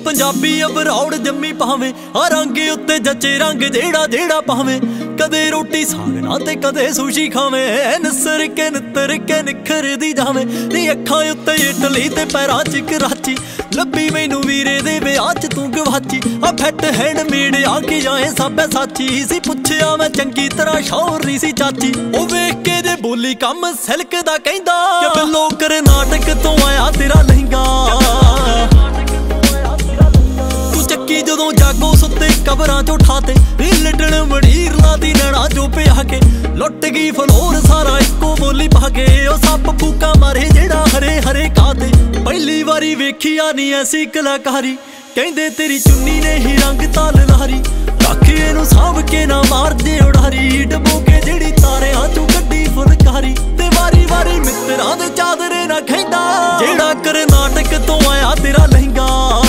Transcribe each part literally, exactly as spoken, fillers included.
पंजाबी अबरौड़ जम्मी पावे आ रंग उत्ते जचे रंग जेड़ा जेड़ा पावे कदे रोटी साग नाल ते कदे सुशी खावे निसर के नितर के निखर दी जावे नी अखां उत्ते इटली ते पैरां च कराची लब्बी मैनू वीरे दे विआह च तू गवाची आ फैट हैंडमेड आके जाए सब साची सी पुछया मैं चंगी तरह शौर नी सी चाची ओ वेख के जे बोली कम सिल्क दा कहंदा कि बिल्लो करे नाटक तो आया तेरा लहंगा जदों जागो सुते कबरां चो ठाते लिटण मड़ीर लादी नैना जो पे आके लुट गई फलोर सारा इको बोली पाके ओ सप फूका मारे जेड़ा हरे हरे काते पहली वारी वेखिया नी ऐसी कलाकारी कहंदे तेरी चुन्नी ने ही रंग ताल लहारी रख इनू साभ के ना मार दे उड़ारी डबो के जेड़ी तारियां चों कड्डी फुलकारी ते वारी वारी मित्तरां दे चादरे ना खैंदा जेड़ा करे नाटक तो आया तेरा लहंगा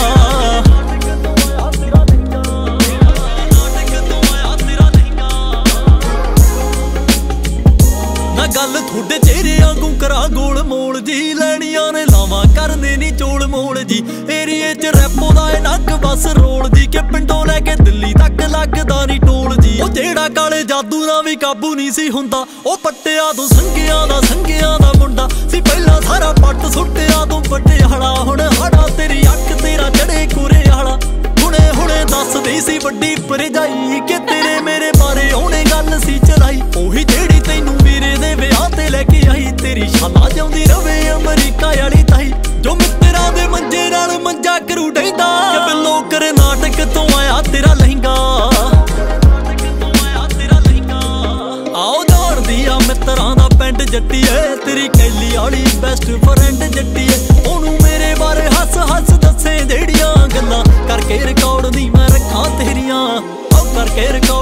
गल थोड़े चेहरे आंगू करा गोल मोल जी लैनियां ने लावां करने नी चोल मोल जी एरिए च रैपो दा ए नग बस रोल जी के पिंडों लैके दिल्ली तक लगदा नी टोल जी ओ जेड़ा काले जादू दा भी काबू नी सी हुंदा ओ पट्टिया तों संगियां दा संगियां दा मुंडा सी पहला सारा पट सुट्टिया तों पटियाला हुण हाड़ा तेरी अख तेरा चढ़े कुरे आला हुणे हुणे दसदी सी वड्डी भरजाई के तेरे मेरे बारे ओने गल सी चलाई ओही जेड़ी तैनू लेके आई तेरी शाला जाउंदी रवे अमरीका वाली ताई जो मित्तरां दे मंजे नाल मंजा करू ढैंदा कि बिल्लो करे नाटक तो आया तेरा लहंगा आओ जान दिया मित्तरां दा पिंड जट्टी है तेरी कैली वाली बेस्ट फ्रेंड जट्टी है ओनू मेरे बारे हस हस दसे जेड़ियां गल्लां करके रिकॉर्ड दी मैं रखां तेरियां ओ करके